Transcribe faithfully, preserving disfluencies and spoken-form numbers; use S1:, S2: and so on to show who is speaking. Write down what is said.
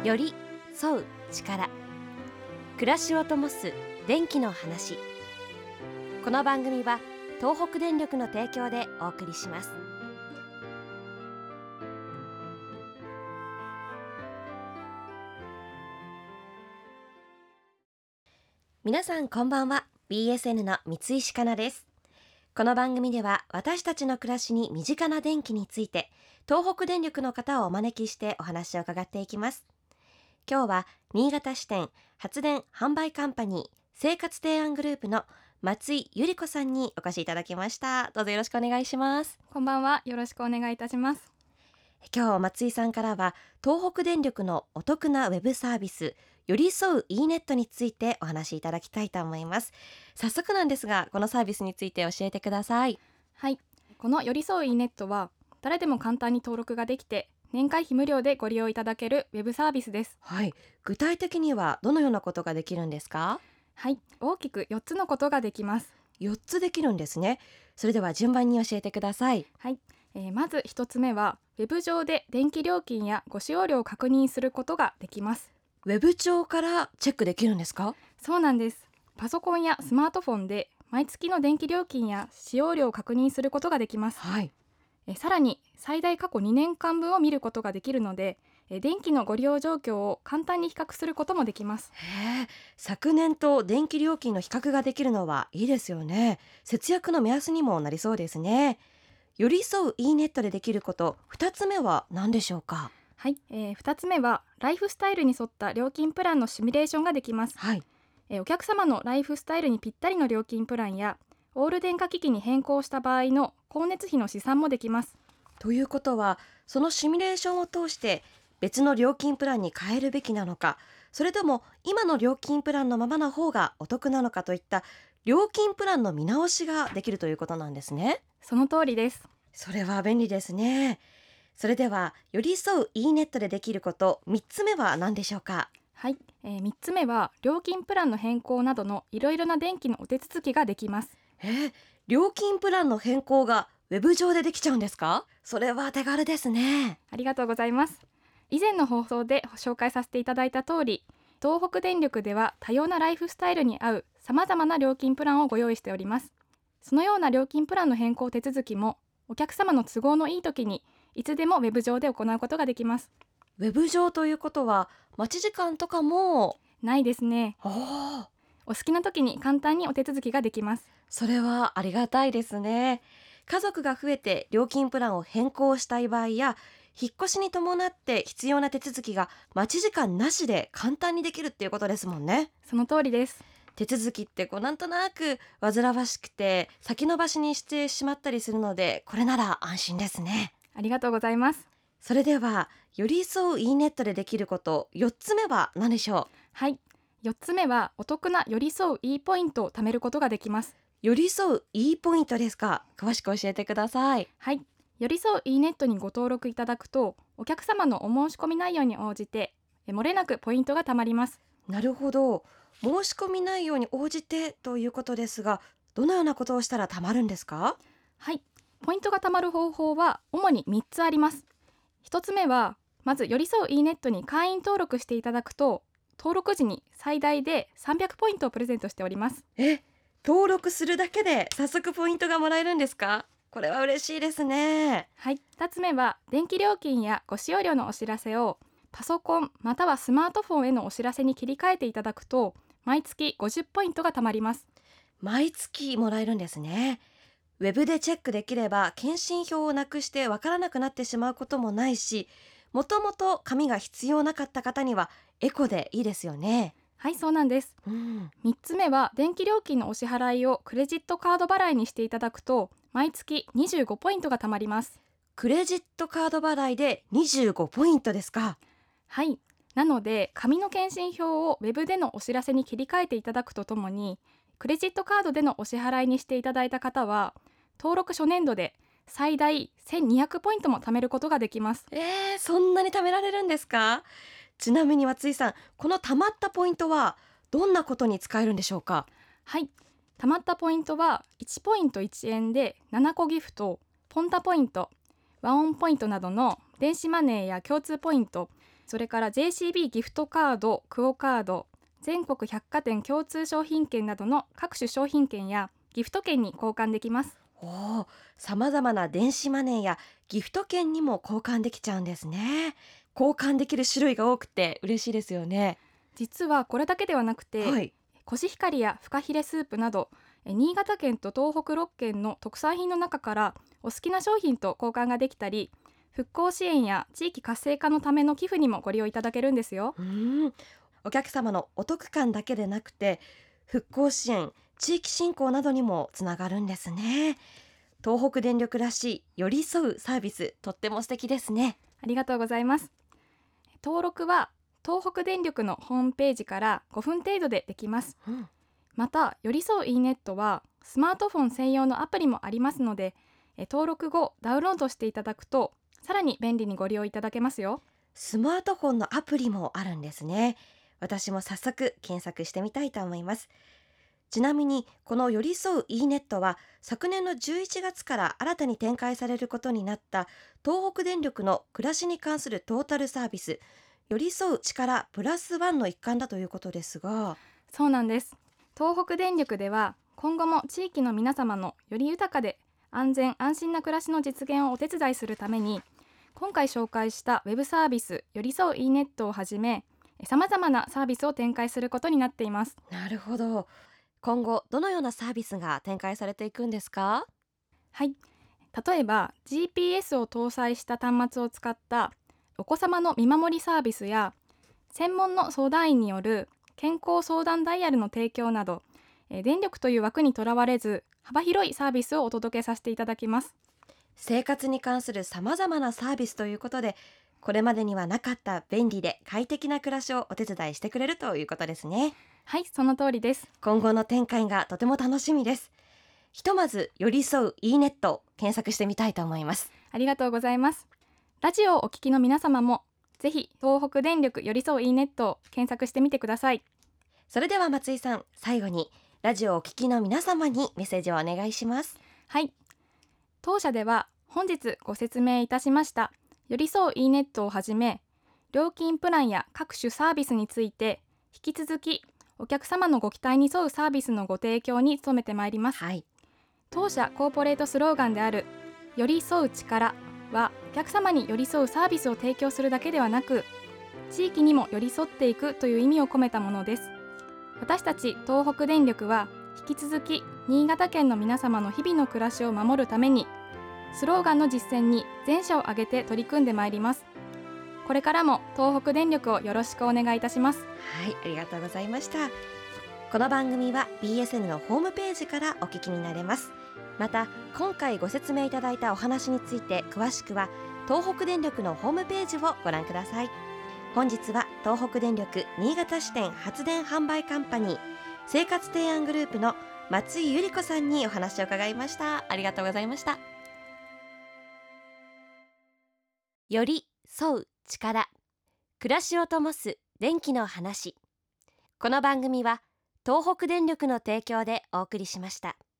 S1: より沿う力、暮らしを灯す電気の話。この番組は東北電力の提供でお送りします。皆さんこんばんは。 ビーエスエヌ の三石かなです。この番組では私たちの暮らしに身近な電気について東北電力の方をお招きしてお話を伺っていきます。今日は新潟支店発電販売カンパニー生活提案グループの松井由里子さんにお越しいただきました。どうぞよろしくお願いします。
S2: こんばんは、よろしくお願いいたします。
S1: 今日松井さんからは東北電力のお得なウェブサービス寄り添う イーネット についてお話しいただきたいと思います。早速なんですが、このサービスについて教えてください。
S2: はい、この寄り添う イーネット は誰でも簡単に登録ができて年会費無料でご利用いただけるウェブサービスです。
S1: はい、具体的にはどのようなことができるんですか？
S2: はい、大きくよっつのことができます。
S1: よっつできるんですね。それでは順番に教えてください。
S2: はい、えー、まずひとつめはウェブ上で電気料金やご使用量を確認することができます。
S1: ウェブ上からチェックできるんですか？
S2: そうなんです。パソコンやスマートフォンで毎月の電気料金や使用量を確認することができます。
S1: はい、
S2: えさらに最大過去にねんかんぶんを見ることができるので、え電気のご利用状況を簡単に比較することもできます。
S1: へえ、昨年と電気料金の比較ができるのはいいですよね。節約の目安にもなりそうですね。寄り添う イーネット でできること、ふたつめは何でしょうか？
S2: はい、えー、ふたつめはライフスタイルに沿った料金プランのシミュレーションができます。
S1: はい、
S2: えーお客様のライフスタイルにぴったりの料金プランやオール電化機器に変更した場合の光熱費の試算もできます。
S1: ということはそのシミュレーションを通して別の料金プランに変えるべきなのか、それとも今の料金プランのままの方がお得なのかといった料金プランの見直しができるということなんですね。
S2: その通りです。
S1: それは便利ですね。それでは寄り添う イーネット でできることみっつめは何でしょうか？
S2: はい、えー、みっつめは料金プランの変更などのいろいろな電気のお手続きができます。
S1: えー、料金プランの変更がウェブ上でできちゃうんですか？それは手軽ですね。
S2: ありがとうございます。以前の放送で紹介させていただいた通り、東北電力では多様なライフスタイルに合う様々な料金プランをご用意しております。そのような料金プランの変更手続きもお客様の都合のいい時にいつでもウェブ上で行うことができます。
S1: ウェブ上ということは待ち時間とかも。
S2: ないですね。
S1: おー、
S2: お好きな時に簡単にお手続きができます。
S1: それはありがたいですね。家族が増えて料金プランを変更したい場合や引っ越しに伴って必要な手続きが待ち時間なしで簡単にできるっていうことですもんね。
S2: その通りです。
S1: 手続きってこうなんとなく煩わしくて先延ばしにしてしまったりするので、これなら安心ですね。
S2: ありがとうございます。
S1: それでは寄り添う イーネット でできることよっつめは何でしょ
S2: はい、よっつめはお得な寄り添う E ポイントを貯めることができます。
S1: う？寄り添う E ポイントですか？詳しく教えてください。
S2: はい、寄り添う イーネット にご登録いただくとお客様のお申し込み内容に応じてえ漏れなくポイントが貯まります。
S1: なるほど、申し込み内容に応じてということですが、どのようなことをしたら貯まるんですか？
S2: はい、ポイントが貯まる方法は主にみっつあります。ひとつめはまず寄り添う イーネット に会員登録していただくと登録時に最大でさんびゃくポイントをプレゼントしております。
S1: え、登録するだけで早速ポイントがもらえるんですか？これは嬉しいですね。
S2: はい、ふたつめは電気料金やご使用量のお知らせをパソコンまたはスマートフォンへのお知らせに切り替えていただくと毎月ごじゅうポイントが貯まります。
S1: 毎月もらえるんですね。ウェブでチェックできれば検針票をなくしてわからなくなってしまうこともないし、もともと紙が必要なかった方にはエコでいいですよね。
S2: はい、そうなんです。
S1: うん、
S2: みっつめは電気料金のお支払いをクレジットカード払いにしていただくと毎月にじゅうごポイントが貯まります。
S1: クレジットカード払いでにじゅうごポイントですか？
S2: はい、なので紙の検針票をウェブでのお知らせに切り替えていただくとともにクレジットカードでのお支払いにしていただいた方は登録初年度で最大せんにひゃくポイントも貯めることができます。
S1: えー、そんなに貯められるんですか？ちなみに松井さん、この貯まったポイントはどんなことに使えるんでしょうか？
S2: はい、貯まったポイントはいちポイントいちえんでななこギフト、ポンタポイント、ワンオンポイントなどの電子マネーや共通ポイント、 それから ジェーシービー ギフトカード、クオカード、全国百貨店共通商品券などの各種商品券やギフト券に交換できます。
S1: おお、様々な電子マネーやギフト券にも交換できちゃうんですね。交換できる種類が多くて嬉しいですよね。
S2: 実はこれだけではなくて、
S1: はい。
S2: コシヒカリやフカヒレスープなどえ新潟県と東北ろっけんの特産品の中からお好きな商品と交換ができたり、復興支援や地域活性化のための寄付にもご利用いただけるんですよ。
S1: うーん、お客様のお得感だけでなくて復興支援、地域振興などにもつながるんですね。東北電力らしい寄り添うサービス、とっても素敵ですね。
S2: ありがとうございます。登録は東北電力のホームページからごふん程度でできます。
S1: うん、
S2: また、寄り添う e ネットはスマートフォン専用のアプリもありますので、え登録後ダウンロードしていただくとさらに便利にご利用いただけますよ。
S1: スマートフォンのアプリもあるんですね。私も早速検索してみたいと思います。ちなみにこの寄り添う e ネットは昨年のじゅういちがつから新たに展開されることになった東北電力の暮らしに関するトータルサービス、寄り添う力プラスワンの一環だということですが。
S2: そうなんです。東北電力では今後も地域の皆様のより豊かで安全安心な暮らしの実現をお手伝いするために、今回紹介したウェブサービス寄り添う e ネットをはじめさまざまなサービスを展開することになっています。
S1: なるほど。今後どのようなサービスが展開されていくんですか？
S2: はい、例えば ジーピーエス を搭載した端末を使ったお子様の見守りサービスや、専門の相談員による健康相談ダイヤルの提供など、えー電力という枠にとらわれず幅広いサービスをお届けさせていただきます。
S1: 生活に関する様々なサービスということで、これまでにはなかった便利で快適な暮らしをお手伝いしてくれるということですね。
S2: はい、その通りです。
S1: 今後の展開がとても楽しみです。ひとまず寄り添う e ネットを検索してみたいと思います。
S2: ありがとうございます。ラジオをお聞きの皆様もぜひ東北電力寄り添う e ネットを検索してみてください。
S1: それでは松井さん、最後にラジオをお聞きの皆様にメッセージをお願いします。
S2: はい、当社では本日ご説明いたしました寄り添う e ネットをはじめ、料金プランや各種サービスについて引き続きお客様のご期待に沿うサービスのご提供に努めてまいります。
S1: はい。
S2: 当社コーポレートスローガンである寄り添う力は、お客様に寄り添うサービスを提供するだけではなく、地域にも寄り添っていくという意味を込めたものです。私たち東北電力は引き続き新潟県の皆様の日々の暮らしを守るために、スローガンの実践に全社を挙げて取り組んでまいります。これからも東北電力をよろしくお願いいたします。
S1: はい、ありがとうございました。この番組は ビーエスエヌ のホームページからお聞きになれます。また今回ご説明いただいたお話について詳しくは東北電力のホームページをご覧ください。本日は東北電力新潟支店発電販売カンパニー生活提案グループの松井由里子さんにお話を伺いました。ありがとうございました。より沿う力、暮らしを灯す電気の話。この番組は東北電力の提供でお送りしました。